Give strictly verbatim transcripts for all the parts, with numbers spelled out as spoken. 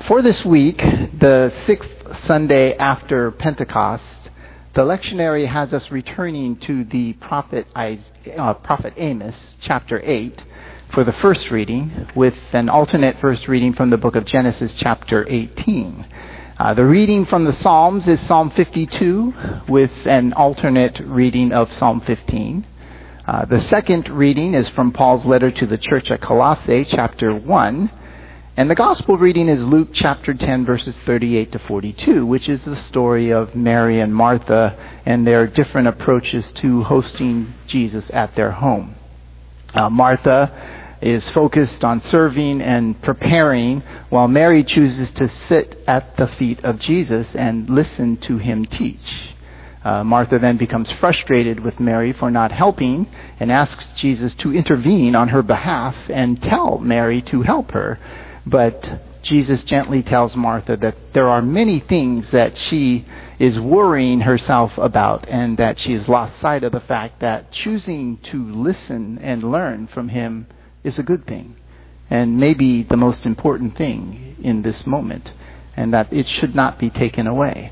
For this week, the sixth Sunday after Pentecost, the lectionary has us returning to the prophet, uh, prophet Amos, chapter eight, for the first reading, with an alternate first reading from the book of Genesis, chapter eighteen. Uh, the reading from the Psalms is Psalm fifty-two, with an alternate reading of Psalm fifteen. Uh, the second reading is from Paul's letter to the church at Colossae, chapter one. And the gospel reading is Luke chapter ten, verses thirty-eight to forty-two, which is the story of Mary and Martha and their different approaches to hosting Jesus at their home. Uh, Martha is focused on serving and preparing, while Mary chooses to sit at the feet of Jesus and listen to him teach. Uh, Martha then becomes frustrated with Mary for not helping and asks Jesus to intervene on her behalf and tell Mary to help her. But Jesus gently tells Martha that there are many things that she is worrying herself about, and that she has lost sight of the fact that choosing to listen and learn from him is a good thing, and maybe the most important thing in this moment, and that it should not be taken away.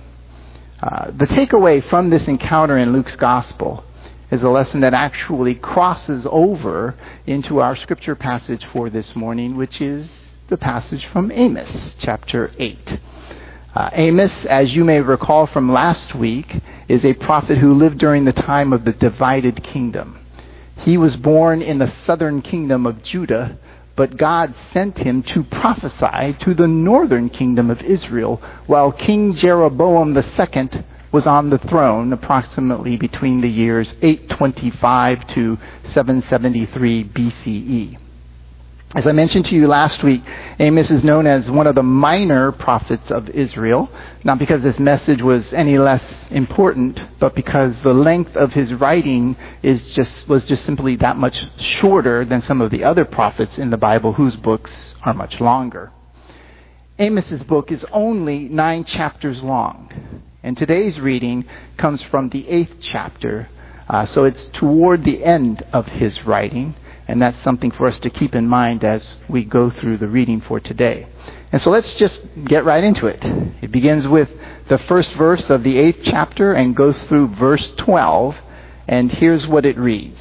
Uh, the takeaway from this encounter in Luke's gospel is a lesson that actually crosses over into our scripture passage for this morning, which is the passage from Amos, chapter eight. Uh, Amos, as you may recall from last week, is a prophet who lived during the time of the divided kingdom. He was born in the southern kingdom of Judah, but God sent him to prophesy to the northern kingdom of Israel while King Jeroboam the second was on the throne, approximately between the years eight twenty-five to seven seventy-three B C E. As I mentioned to you last week, Amos is known as one of the minor prophets of Israel, not because his message was any less important, but because the length of his writing is just was just simply that much shorter than some of the other prophets in the Bible whose books are much longer. Amos's book is only nine chapters long, and today's reading comes from the eighth chapter, uh, so it's toward the end of his writing. And that's something for us to keep in mind as we go through the reading for today. And so let's just get right into it. It begins with the first verse of the eighth chapter and goes through verse twelve. And here's what it reads.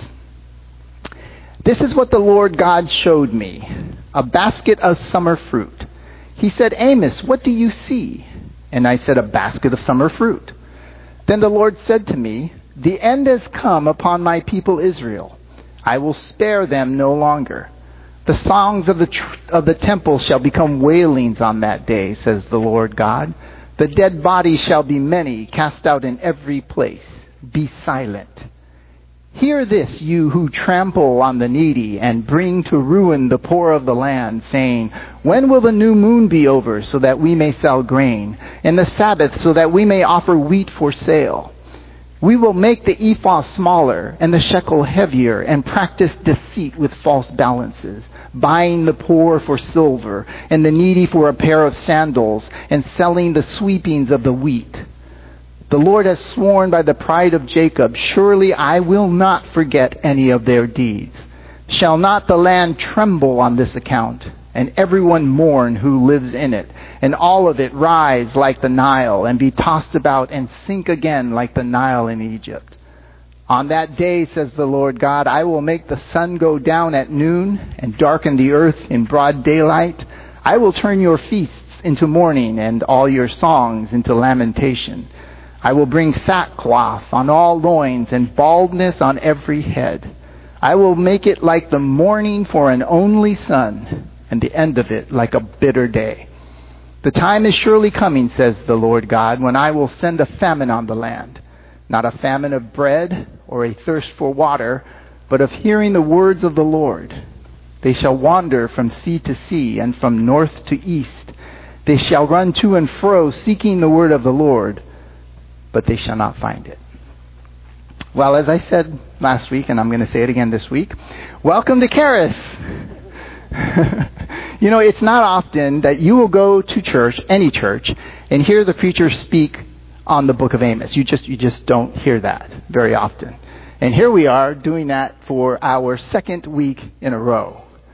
This is what the Lord God showed me, a basket of summer fruit. He said, Amos, what do you see? And I said, a basket of summer fruit. Then the Lord said to me, the end has come upon my people Israel. I will spare them no longer. The songs of the tr- of the temple shall become wailings on that day, says the Lord God. The dead bodies shall be many, cast out in every place. Be silent. Hear this, you who trample on the needy and bring to ruin the poor of the land, saying, when will the new moon be over so that we may sell grain, and the Sabbath so that we may offer wheat for sale? We will make the ephah smaller and the shekel heavier and practice deceit with false balances, buying the poor for silver and the needy for a pair of sandals and selling the sweepings of the wheat. The Lord has sworn by the pride of Jacob, surely I will not forget any of their deeds. Shall not the land tremble on this account, and everyone mourn who lives in it, and all of it rise like the Nile, and be tossed about and sink again like the Nile in Egypt? On that day, says the Lord God, I will make the sun go down at noon, and darken the earth in broad daylight. I will turn your feasts into mourning, and all your songs into lamentation. I will bring sackcloth on all loins, and baldness on every head. I will make it like the mourning for an only son, and the end of it like a bitter day. The time is surely coming, says the Lord God, when I will send a famine on the land, not a famine of bread or a thirst for water, but of hearing the words of the Lord. They shall wander from sea to sea and from north to east. They shall run to and fro, seeking the word of the Lord, but they shall not find it. Well, as I said last week, and I'm going to say it again this week, welcome to Charis. You know, it's not often that you will go to church, any church, and hear the preacher speak on the book of Amos. You just you just don't hear that very often. And here we are doing that for our second week in a row.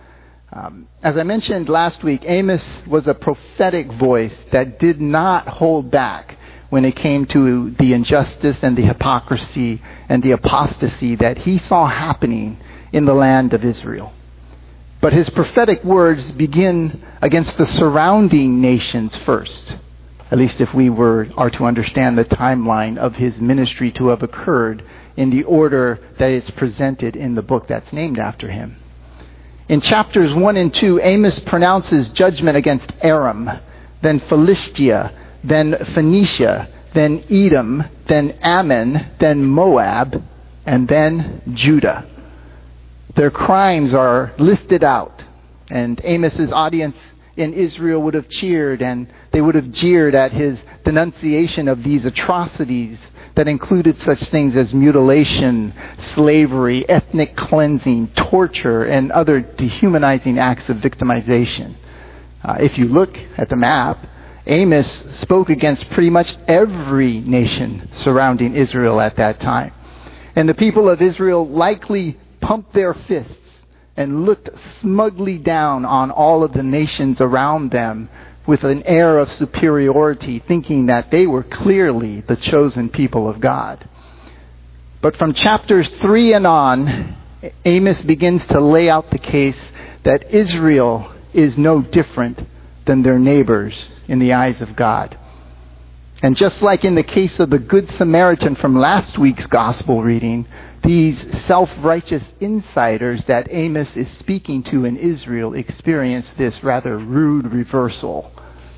Um, as I mentioned last week, Amos was a prophetic voice that did not hold back when it came to the injustice and the hypocrisy and the apostasy that he saw happening in the land of Israel. But his prophetic words begin against the surrounding nations first, at least if we were are to understand the timeline of his ministry to have occurred in the order that is presented in the book that's named after him. In chapters one and two, Amos pronounces judgment against Aram, then Philistia, then Phoenicia, then Edom, then Ammon, then Moab, and then Judah. Their crimes are listed out, and Amos's audience in Israel would have cheered, and they would have jeered at his denunciation of these atrocities that included such things as mutilation, slavery, ethnic cleansing, torture, and other dehumanizing acts of victimization. Uh, if you look at the map, Amos spoke against pretty much every nation surrounding Israel at that time. And the people of Israel likely pumped their fists and looked smugly down on all of the nations around them with an air of superiority, thinking that they were clearly the chosen people of God. But from chapters three and on, Amos begins to lay out the case that Israel is no different than their neighbors in the eyes of God. And just like in the case of the Good Samaritan from last week's gospel reading, these self-righteous insiders that Amos is speaking to in Israel experience this rather rude reversal.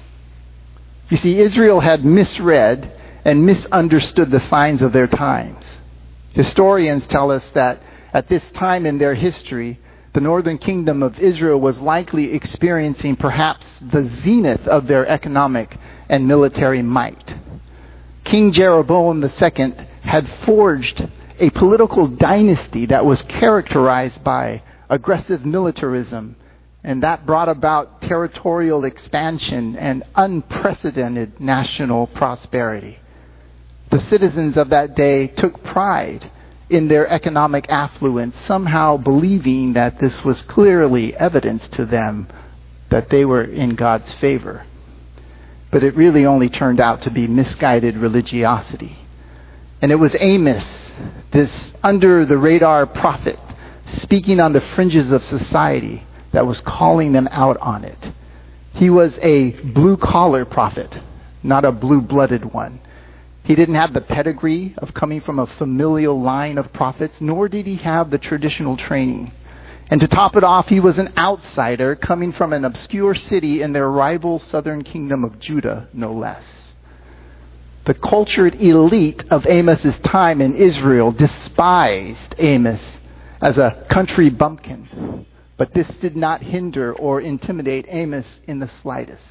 You see, Israel had misread and misunderstood the signs of their times. Historians tell us that at this time in their history, the northern kingdom of Israel was likely experiencing perhaps the zenith of their economic and military might. King Jeroboam the Second had forged a political dynasty that was characterized by aggressive militarism, and that brought about territorial expansion and unprecedented national prosperity. The citizens of that day took pride in their economic affluence, somehow believing that this was clearly evidence to them that they were in God's favor. But it really only turned out to be misguided religiosity. And it was Amos, this under-the-radar prophet, speaking on the fringes of society, that was calling them out on it. He was a blue-collar prophet, not a blue-blooded one. He didn't have the pedigree of coming from a familial line of prophets, nor did he have the traditional training. And to top it off, he was an outsider coming from an obscure city in their rival southern kingdom of Judah, no less. The cultured elite of Amos's time in Israel despised Amos as a country bumpkin, but this did not hinder or intimidate Amos in the slightest.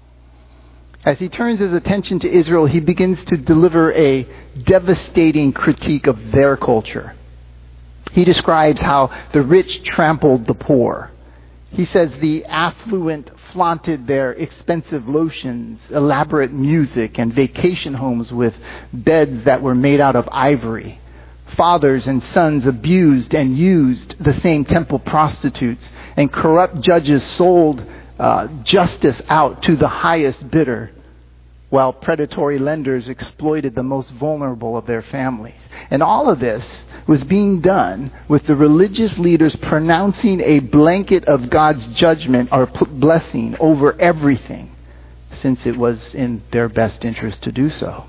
As he turns his attention to Israel, he begins to deliver a devastating critique of their culture. He describes how the rich trampled the poor. He says the affluent flaunted their expensive lotions, elaborate music, and vacation homes with beds that were made out of ivory. Fathers and sons abused and used the same temple prostitutes, and corrupt judges sold uh, justice out to the highest bidder, while predatory lenders exploited the most vulnerable of their families. And all of this was being done with the religious leaders pronouncing a blanket of God's judgment or blessing over everything, since it was in their best interest to do so.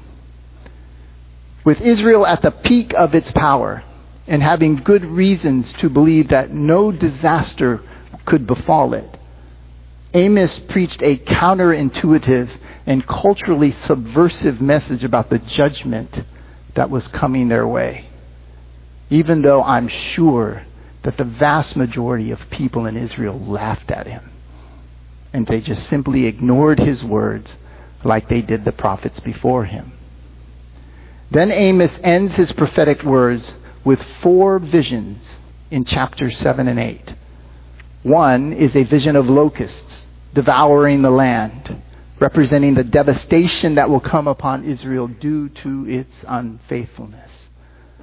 With Israel at the peak of its power and having good reasons to believe that no disaster could befall it, Amos preached a counterintuitive and culturally subversive message about the judgment that was coming their way. Even though I'm sure that the vast majority of people in Israel laughed at him. And they just simply ignored his words like they did the prophets before him. Then Amos ends his prophetic words with four visions in chapters seven and eight. One is a vision of locusts devouring the land, representing the devastation that will come upon Israel due to its unfaithfulness.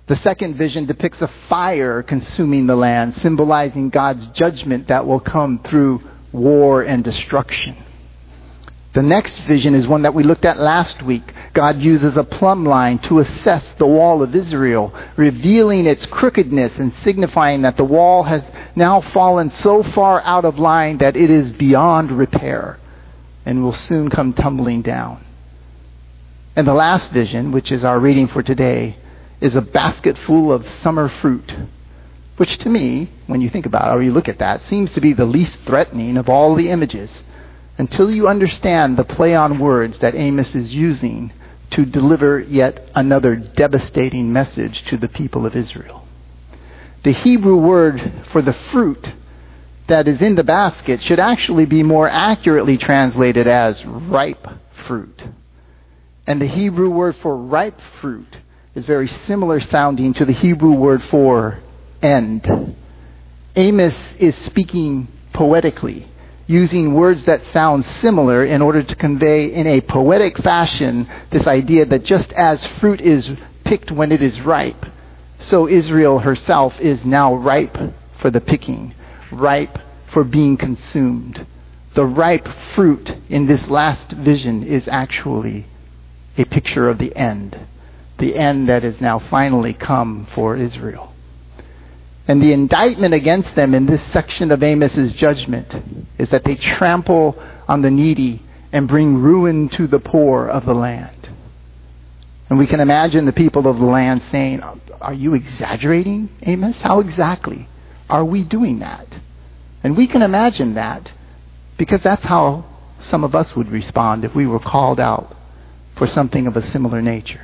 The second vision depicts a fire consuming the land, symbolizing God's judgment that will come through war and destruction. The next vision is one that we looked at last week. God uses a plumb line to assess the wall of Israel, revealing its crookedness and signifying that the wall has now fallen so far out of line that it is beyond repair and will soon come tumbling down. And the last vision, which is our reading for today, is a basket full of summer fruit, which to me, when you think about it or you look at that, seems to be the least threatening of all the images, until you understand the play on words that Amos is using to deliver yet another devastating message to the people of Israel. The Hebrew word for the fruit that is in the basket should actually be more accurately translated as ripe fruit. And the Hebrew word for ripe fruit is very similar sounding to the Hebrew word for end. Amos is speaking poetically, using words that sound similar in order to convey in a poetic fashion this idea that just as fruit is picked when it is ripe, so Israel herself is now ripe for the picking, ripe for being consumed. The ripe fruit in this last vision is actually a picture of the end, the end that has now finally come for Israel. And the indictment against them in this section of Amos's judgment is that they trample on the needy and bring ruin to the poor of the land. And we can imagine the people of the land saying, "Are you exaggerating, Amos? How exactly are we doing that?" And we can imagine that because that's how some of us would respond if we were called out for something of a similar nature.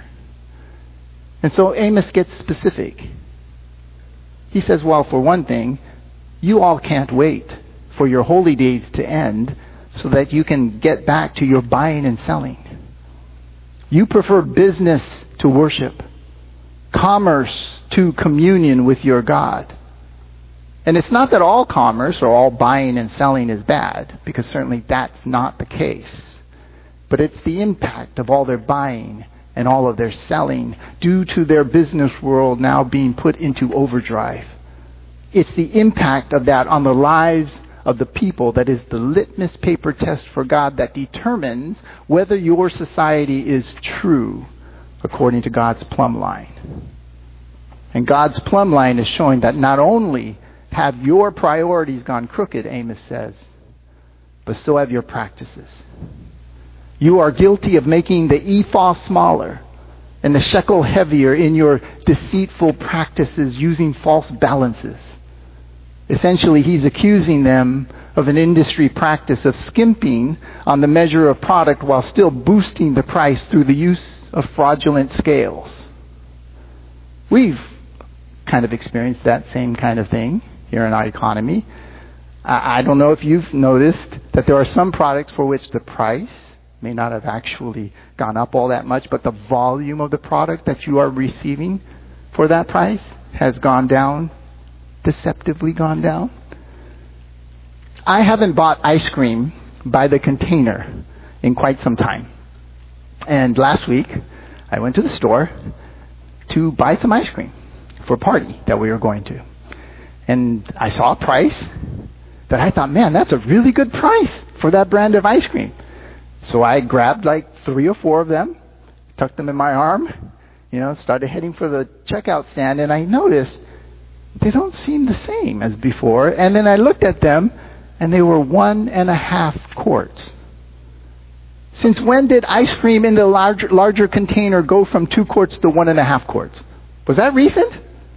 And so Amos gets specific. He says, well, for one thing, you all can't wait for your holy days to end so that you can get back to your buying and selling. You prefer business to worship, commerce to communion with your God. And it's not that all commerce or all buying and selling is bad, because certainly that's not the case. But it's the impact of all their buying and all of their selling due to their business world now being put into overdrive. It's the impact of that on the lives of the people that is the litmus paper test for God that determines whether your society is true according to God's plumb line. And God's plumb line is showing that not only have your priorities gone crooked, Amos says, but so have your practices. You are guilty of making the ephah smaller and the shekel heavier in your deceitful practices using false balances. Essentially, he's accusing them of an industry practice of skimping on the measure of product while still boosting the price through the use of fraudulent scales. We've kind of experienced that same kind of thing here in our economy. I don't know if you've noticed that there are some products for which the price may not have actually gone up all that much, but the volume of the product that you are receiving for that price has gone down, deceptively gone down. I haven't bought ice cream by the container in quite some time. And last week, I went to the store to buy some ice cream for a party that we were going to. And I saw a price that I thought, man, that's a really good price for that brand of ice cream. So I grabbed like three or four of them, tucked them in my arm, you know, started heading for the checkout stand, and I noticed they don't seem the same as before. And then I looked at them, and they were one and a half quarts. Since when did ice cream in the larger, larger container go from two quarts to one and a half quarts? Was that recent?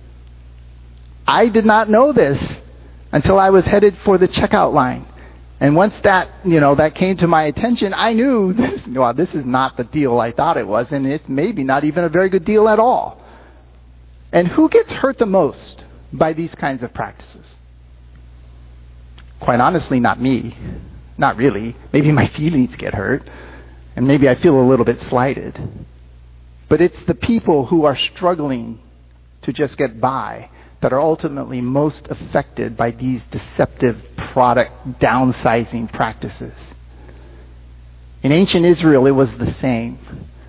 I did not know this until I was headed for the checkout line. And once that, you know, that came to my attention, I knew this, well, this is not the deal I thought it was, and it's maybe not even a very good deal at all. And who gets hurt the most by these kinds of practices? Quite honestly, not me. Not really. Maybe my feelings get hurt, and maybe I feel a little bit slighted. But it's the people who are struggling to just get by that are ultimately most affected by these deceptive product downsizing practices. In ancient Israel, it was the same.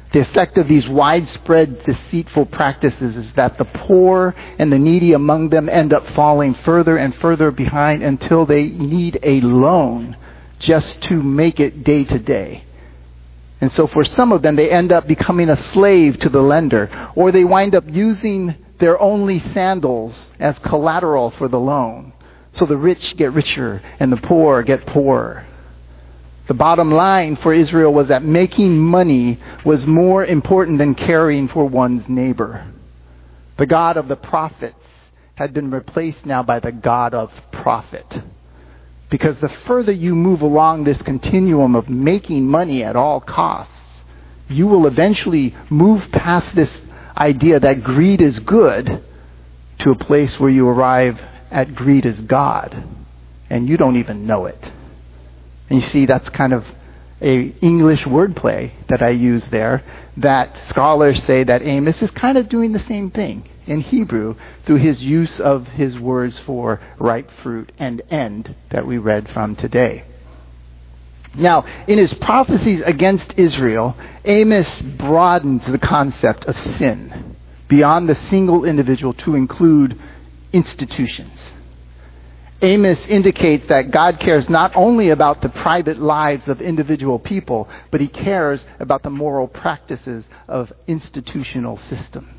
The effect of these widespread deceitful practices is that the poor and the needy among them end up falling further and further behind until they need a loan just to make it day to day. And so for some of them, they end up becoming a slave to the lender, or they wind up using their only sandals as collateral for the loan. So the rich get richer and the poor get poorer. The bottom line for Israel was that making money was more important than caring for one's neighbor. The God of the prophets had been replaced now by the God of profit. Because the further you move along this continuum of making money at all costs, you will eventually move past this idea that greed is good to a place where you arrive at greed is God, and you don't even know it. And you see, that's kind of a English wordplay that I use there, that scholars say that Amos is kind of doing the same thing in Hebrew through his use of his words for ripe fruit and end that we read from today. Now, in his prophecies against Israel, Amos broadens the concept of sin beyond the single individual to include institutions. Amos indicates that God cares not only about the private lives of individual people, but he cares about the moral practices of institutional systems.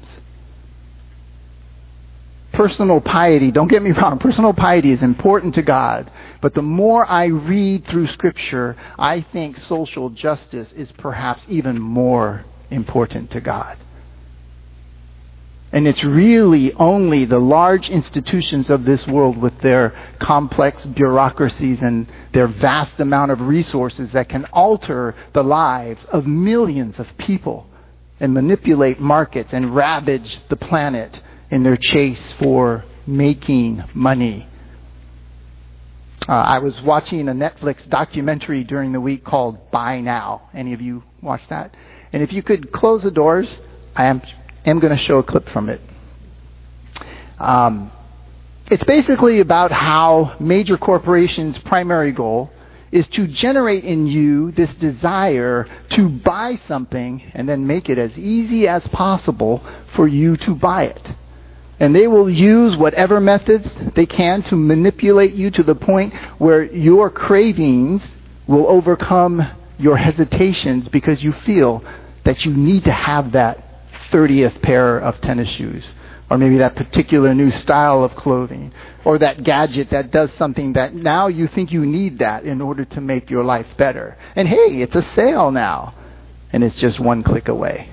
Personal piety, don't get me wrong, personal piety is important to God, but the more I read through Scripture, I think social justice is perhaps even more important to God. And it's really only the large institutions of this world with their complex bureaucracies and their vast amount of resources that can alter the lives of millions of people and manipulate markets and ravage the planet in their chase for making money. Uh, I was watching a Netflix documentary during the week called Buy Now. Any of you watch that? And if you could close the doors, I am... I'm going to show a clip from it. Um, it's basically about how major corporations' primary goal is to generate in you this desire to buy something and then make it as easy as possible for you to buy it. And they will use whatever methods they can to manipulate you to the point where your cravings will overcome your hesitations because you feel that you need to have that thirtieth pair of tennis shoes, or maybe that particular new style of clothing, or that gadget that does something that now you think you need that in order to make your life better. And hey, it's a sale now, and it's just one click away.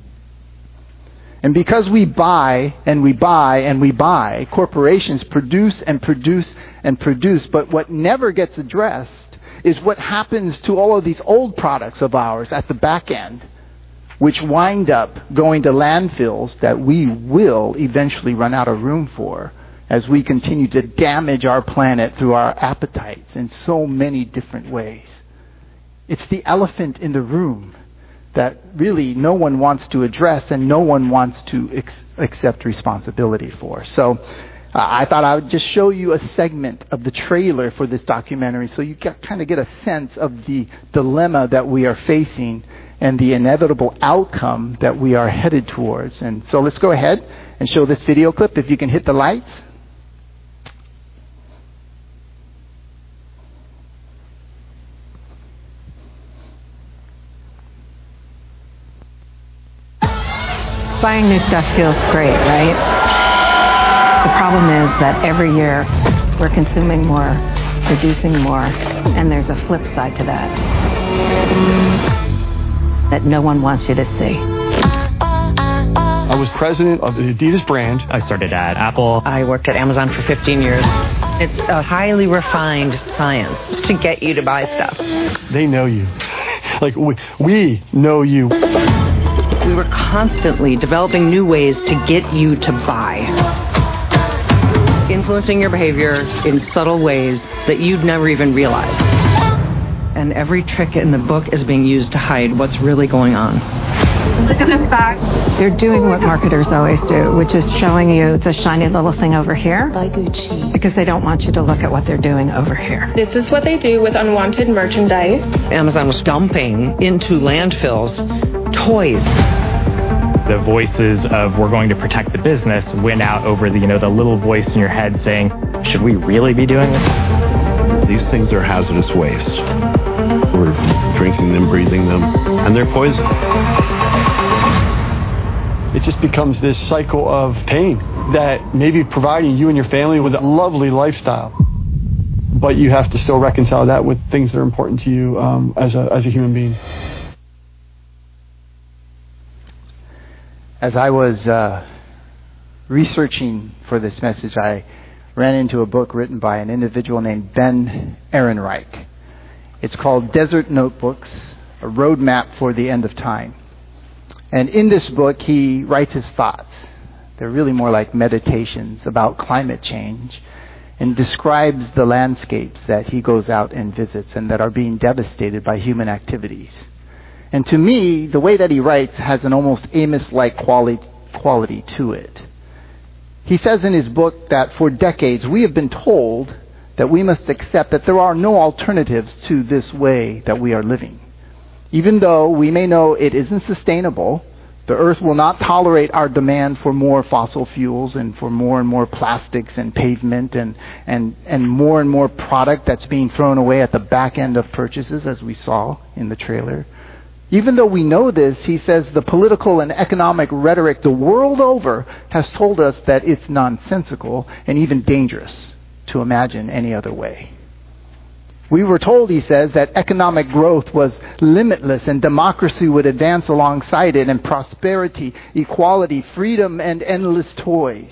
And because we buy and we buy and we buy, corporations produce and produce and produce, but what never gets addressed is what happens to all of these old products of ours at the back end, which wind up going to landfills that we will eventually run out of room for as we continue to damage our planet through our appetites in so many different ways. It's the elephant in the room that really no one wants to address and no one wants to ex- accept responsibility for. So uh, I thought I would just show you a segment of the trailer for this documentary so you get, kind of get a sense of the dilemma that we are facing and the inevitable outcome that we are headed towards. And so let's go ahead and show this video clip. If you can hit the lights. Buying new stuff feels great, right? The problem is that every year we're consuming more, producing more, and there's a flip side to that that no one wants you to see. I was president of the Adidas brand. I started at Apple. I worked at Amazon for fifteen years. It's a highly refined science to get you to buy stuff. They know you. Like, we, we know you. We were constantly developing new ways to get you to buy. Influencing your behavior in subtle ways that you'd never even realize. And every trick in the book is being used to hide what's really going on. Look at this bag. They're doing what marketers always do, which is showing you the shiny little thing over here. By Gucci. Because they don't want you to look at what they're doing over here. This is what they do with unwanted merchandise. Amazon was dumping into landfills toys. The voices of we're going to protect the business win out over the, you know, the little voice in your head saying, should we really be doing this? These things are hazardous waste. We're drinking them, breathing them, and they're poison. It just becomes this cycle of pain that may be providing you and your family with a lovely lifestyle. But you have to still reconcile that with things that are important to you um, as a as a human being. As I was uh, researching for this message, I ran into a book written by an individual named Ben Ehrenreich. It's called Desert Notebooks, a roadmap for the end of time. And in this book, he writes his thoughts. They're really more like meditations about climate change, and describes the landscapes that he goes out and visits and that are being devastated by human activities. And to me, the way that he writes has an almost Amos-like quality, quality to it. He says in his book that for decades we have been told that we must accept that there are no alternatives to this way that we are living. Even though we may know it isn't sustainable, the earth will not tolerate our demand for more fossil fuels and for more and more plastics and pavement and, and, and more and more product that's being thrown away at the back end of purchases, as we saw in the trailer. Even though we know this, he says the political and economic rhetoric the world over has told us that it's nonsensical and even dangerous to imagine any other way. We were told, he says, that economic growth was limitless and democracy would advance alongside it, and prosperity, equality, freedom, and endless toys.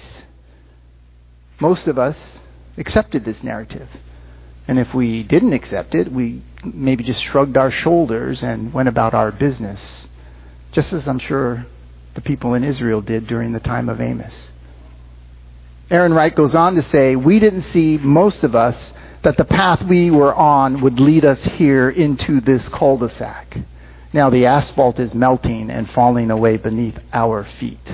Most of us accepted this narrative. And if we didn't accept it, we maybe just shrugged our shoulders and went about our business, just as I'm sure the people in Israel did during the time of Amos. Ehrenreich goes on to say, we didn't see, most of us, that the path we were on would lead us here into this cul-de-sac. Now the asphalt is melting and falling away beneath our feet.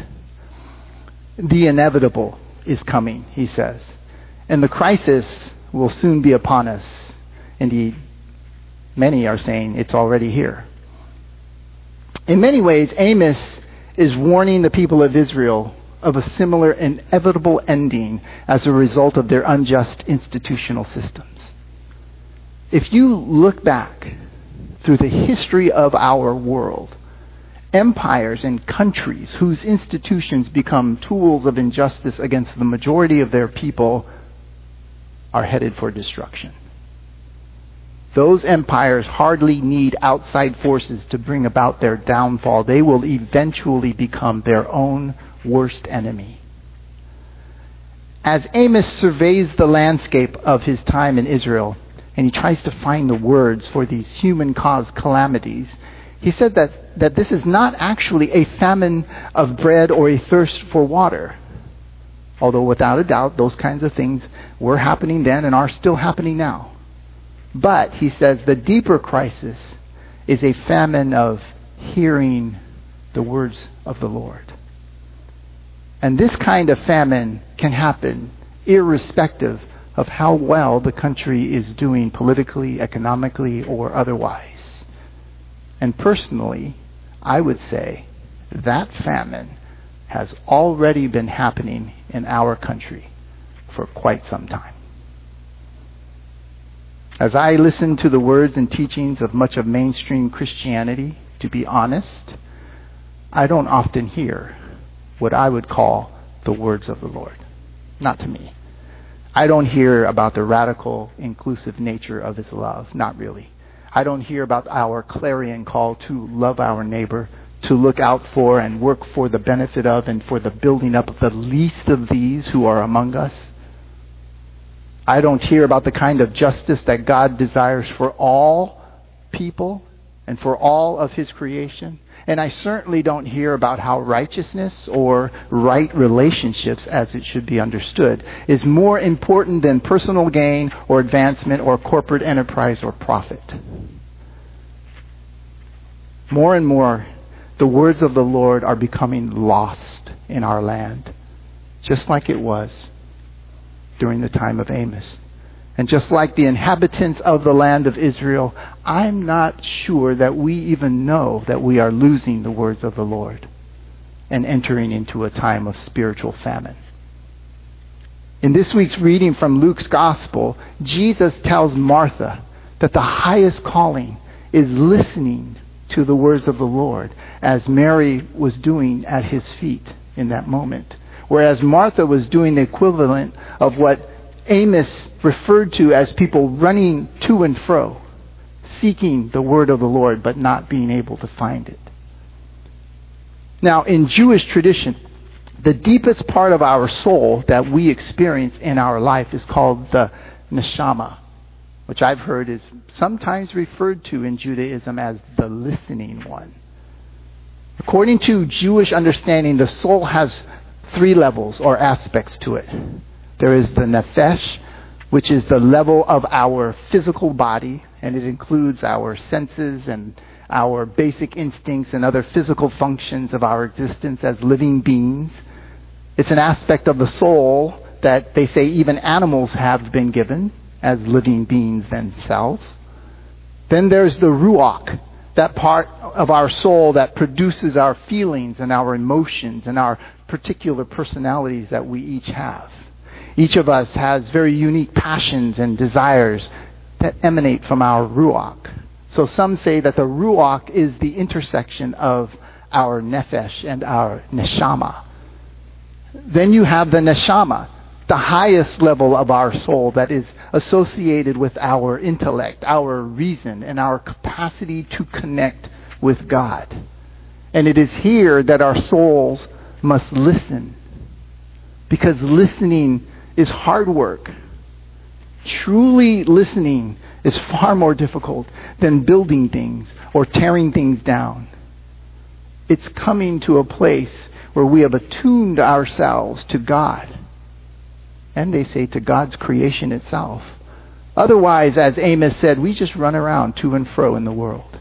The inevitable is coming, he says, and the crisis will soon be upon us. Indeed, many are saying it's already here. In many ways, Amos is warning the people of Israel of a similar inevitable ending as a result of their unjust institutional systems. If you look back through the history of our world, empires and countries whose institutions become tools of injustice against the majority of their people are headed for destruction. Those empires hardly need outside forces to bring about their downfall. They will eventually become their own worst enemy. As Amos surveys the landscape of his time in Israel, and he tries to find the words for these human-caused calamities, he said that, that this is not actually a famine of bread or a thirst for water. Although without a doubt, those kinds of things were happening then and are still happening now. But, he says, the deeper crisis is a famine of hearing the words of the Lord. And this kind of famine can happen irrespective of how well the country is doing politically, economically, or otherwise. And personally, I would say that famine has already been happening in our country for quite some time. As I listen to the words and teachings of much of mainstream Christianity, to be honest, I don't often hear what I would call the words of the Lord. Not to me. I don't hear about the radical, inclusive nature of His love. Not really. I don't hear about our clarion call to love our neighbor, to look out for and work for the benefit of and for the building up of the least of these who are among us. I don't hear about the kind of justice that God desires for all people and for all of His creation. And I certainly don't hear about how righteousness or right relationships, as it should be understood, is more important than personal gain or advancement or corporate enterprise or profit. More and more, the words of the Lord are becoming lost in our land, just like it was during the time of Amos. And just like the inhabitants of the land of Israel, I'm not sure that we even know that we are losing the words of the Lord and entering into a time of spiritual famine. In this week's reading from Luke's Gospel, Jesus tells Martha that the highest calling is listening to the words of the Lord, as Mary was doing at his feet in that moment. Whereas Martha was doing the equivalent of what Amos referred to as people running to and fro, seeking the word of the Lord, but not being able to find it. Now, in Jewish tradition, the deepest part of our soul that we experience in our life is called the neshama, which I've heard is sometimes referred to in Judaism as the listening one. According to Jewish understanding, the soul has three levels or aspects to it. There is the nefesh, which is the level of our physical body, and it includes our senses and our basic instincts and other physical functions of our existence as living beings. It's an aspect of the soul that they say even animals have been given as living beings themselves. Then there's the ruach, that part of our soul that produces our feelings and our emotions and our particular personalities that we each have. Each of us has very unique passions and desires that emanate from our ruach. So some say that the ruach is the intersection of our nefesh and our neshama. Then you have the neshama, the highest level of our soul that is associated with our intellect, our reason, and our capacity to connect with God. And it is here that our souls must listen, because listening is hard work. Truly listening is far more difficult than building things or tearing things down. It's coming to a place where we have attuned ourselves to God. And they say to God's creation itself. Otherwise, as Amos said, we just run around to and fro in the world.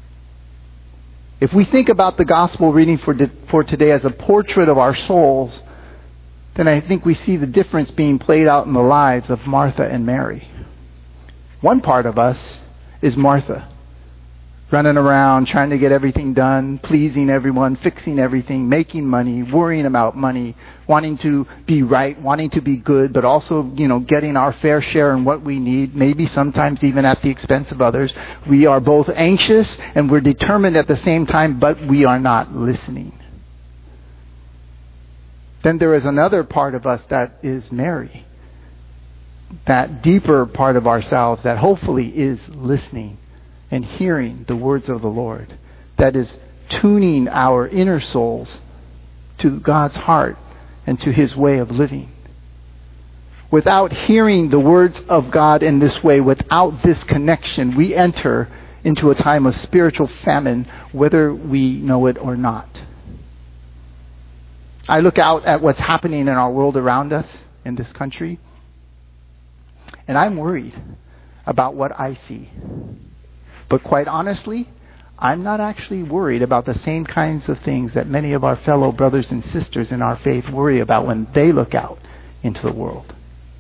If we think about the gospel reading for, for today as a portrait of our souls, then I think we see the difference being played out in the lives of Martha and Mary. One part of us is Martha, running around, trying to get everything done, pleasing everyone, fixing everything, making money, worrying about money, wanting to be right, wanting to be good, but also, you know, getting our fair share in what we need, maybe sometimes even at the expense of others. We are both anxious and we're determined at the same time, but we are not listening. Then there is another part of us that is Mary, that deeper part of ourselves that hopefully is listening and hearing the words of the Lord, that is tuning our inner souls to God's heart and to His way of living. Without hearing the words of God in this way, without this connection, we enter into a time of spiritual famine, whether we know it or not. I look out at what's happening in our world around us in this country, and I'm worried about what I see. But quite honestly, I'm not actually worried about the same kinds of things that many of our fellow brothers and sisters in our faith worry about when they look out into the world.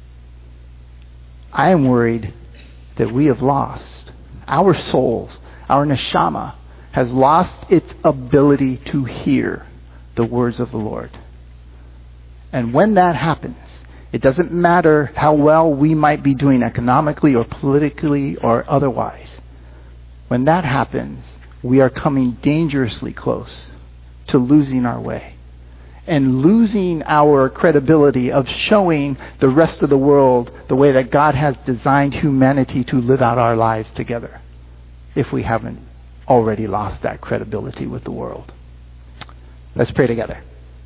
I am worried that we have lost. Our souls, our neshama, has lost its ability to hear the words of the Lord. And when that happens, it doesn't matter how well we might be doing economically or politically or otherwise. When that happens, we are coming dangerously close to losing our way and losing our credibility of showing the rest of the world the way that God has designed humanity to live out our lives together, if we haven't already lost that credibility with the world. Let's pray together.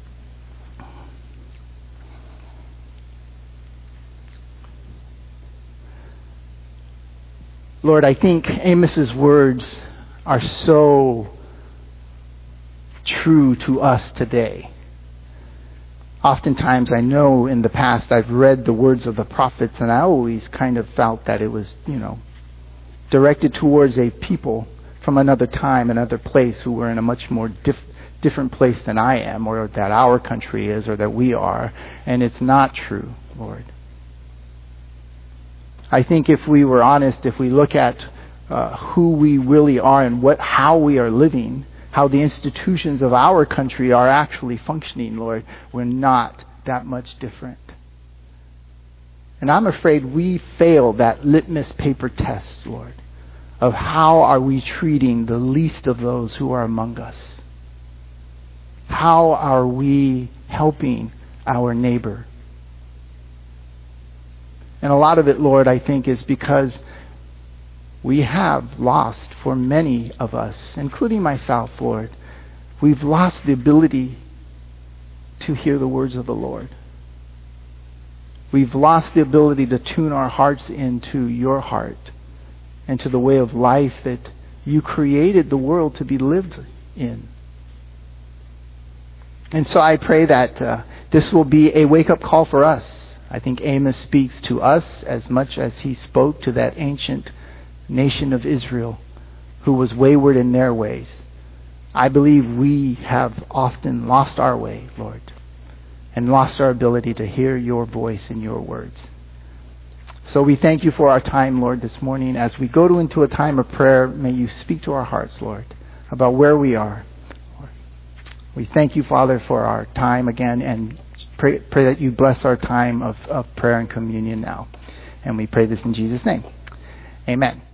Lord, I think Amos's words are so true to us today. Oftentimes, I know in the past I've read the words of the prophets, and I always kind of felt that it was, you know, directed towards a people from another time, another place, who were in a much more diff- different place than I am, or that our country is, or that we are. And it's not true, Lord. I think if we were honest, if we look at uh, who we really are and what how we are living, how the institutions of our country are actually functioning, Lord, we're not that much different. And I'm afraid we fail that litmus paper test, Lord, of how are we treating the least of those who are among us? How are we helping our neighbor? And a lot of it, Lord, I think is because we have lost, for many of us, including myself, Lord, we've lost the ability to hear the words of the Lord. We've lost the ability to tune our hearts into your heart and to the way of life that you created the world to be lived in. And so I pray that uh, this will be a wake-up call for us. I think Amos speaks to us as much as he spoke to that ancient nation of Israel who was wayward in their ways. I believe we have often lost our way, Lord, and lost our ability to hear your voice and your words. So we thank you for our time, Lord, this morning. As we go to, into a time of prayer, may you speak to our hearts, Lord, about where we are. We thank you, Father, for our time again, and pray, pray that you bless our time of, of prayer and communion now. And we pray this in Jesus' name. Amen.